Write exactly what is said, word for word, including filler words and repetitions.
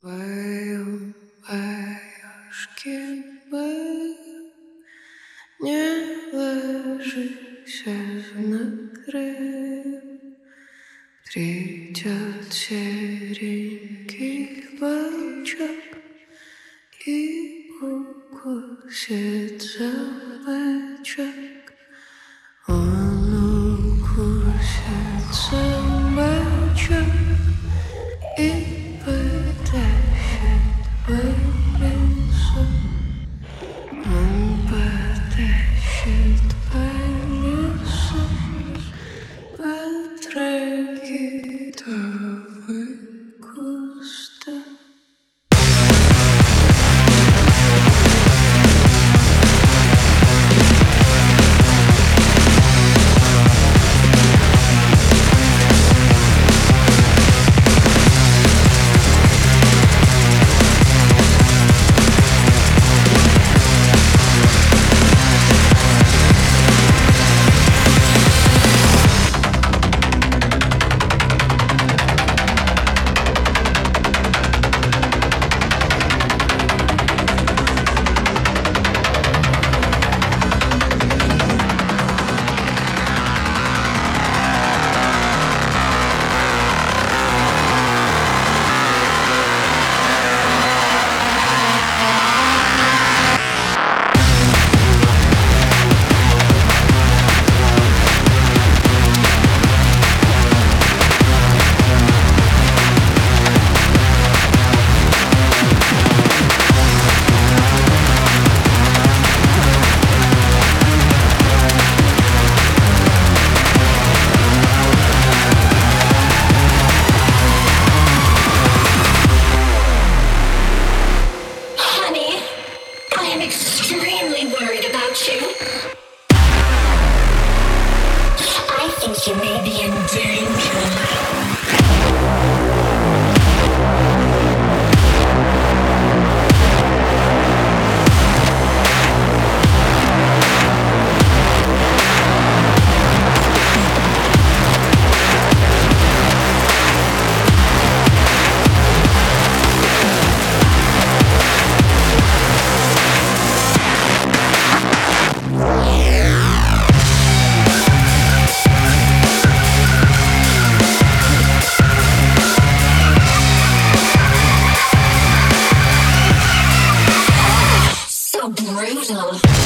Твоем баюшке бы не ложись накрыл, придет серенький волчок и укусит за бочок. Он укусит за бочок и потащит в лесу. Он потащит по лесу, по трагедовым кустам. I'm extremely worried about you. I think you may be in danger. So brutal.